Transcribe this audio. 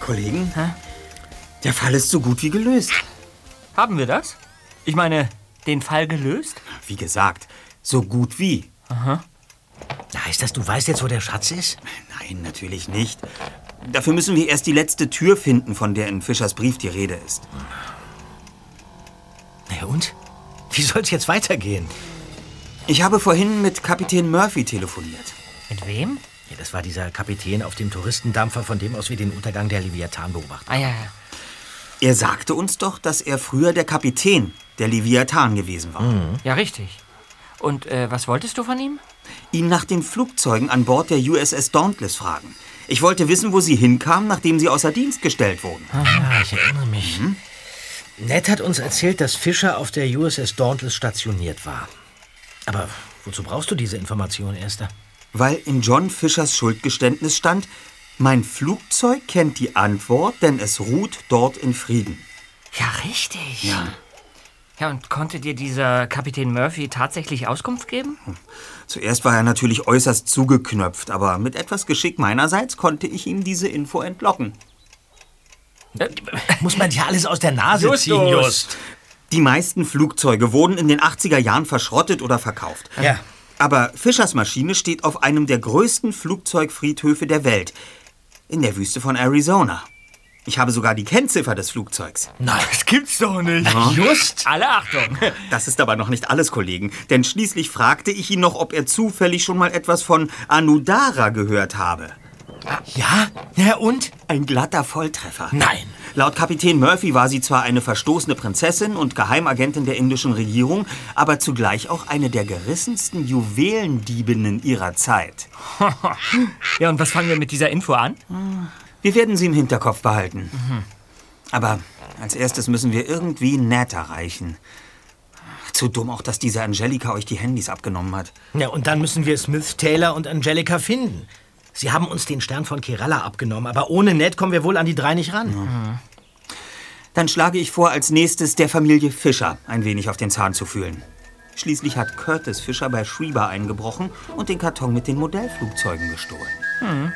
Kollegen, der Fall ist so gut wie gelöst. Haben wir das? Ich meine, den Fall gelöst? Wie gesagt, so gut wie. Aha. Heißt das, du weißt jetzt, wo der Schatz ist? Nein, natürlich nicht. Dafür müssen wir erst die letzte Tür finden, von der in Fischers Brief die Rede ist. Na und? Wie soll's jetzt weitergehen? Ich habe vorhin mit Kapitän Murphy telefoniert. Mit wem? Ja, das war dieser Kapitän auf dem Touristendampfer, von dem aus wir den Untergang der Leviathan beobachtet haben. Ah, ja. Er sagte uns doch, dass er früher der Kapitän der Leviathan gewesen war. Ja, richtig. Und was wolltest du von ihm? Ihn nach den Flugzeugen an Bord der USS Dauntless fragen. Ich wollte wissen, wo sie hinkamen, nachdem sie außer Dienst gestellt wurden. Ja, ich erinnere mich. Ned hat uns erzählt, dass Fischer auf der USS Dauntless stationiert war. Aber wozu brauchst du diese Information, Erster? Weil in John Fischers Schuldgeständnis stand, mein Flugzeug kennt die Antwort, denn es ruht dort in Frieden. Ja, richtig. Ja. Ja, und konnte dir dieser Kapitän Murphy tatsächlich Auskunft geben? Zuerst war er natürlich äußerst zugeknöpft, aber mit etwas Geschick meinerseits konnte ich ihm diese Info entlocken. Muss man ja alles aus der Nase ziehen, Just. Die meisten Flugzeuge wurden in den 80er Jahren verschrottet oder verkauft. Ja. Aber Fischers Maschine steht auf einem der größten Flugzeugfriedhöfe der Welt, in der Wüste von Arizona. Ich habe sogar die Kennziffer des Flugzeugs. Nein, Das gibt's doch nicht. Just? Alle Achtung. Das ist aber noch nicht alles, Kollegen. Denn schließlich fragte ich ihn noch, ob er zufällig schon mal etwas von Anudara gehört habe. Ja? Ja, und? Ein glatter Volltreffer. Nein. Laut Kapitän Murphy war sie zwar eine verstoßene Prinzessin und Geheimagentin der indischen Regierung, aber zugleich auch eine der gerissensten Juwelendiebinnen ihrer Zeit. Ja, und was fangen wir mit dieser Info an? Wir werden sie im Hinterkopf behalten. Aber als erstes müssen wir irgendwie Ned erreichen. Zu dumm auch, dass diese Angelika euch die Handys abgenommen hat. Ja, und dann müssen wir Smith, Taylor und Angelika finden. Sie haben uns den Stern von Kerala abgenommen, aber ohne Ned kommen wir wohl an die drei nicht ran. Dann schlage ich vor, als nächstes der Familie Fischer ein wenig auf den Zahn zu fühlen. Schließlich hat Curtis Fischer bei Shriver eingebrochen und den Karton mit den Modellflugzeugen gestohlen.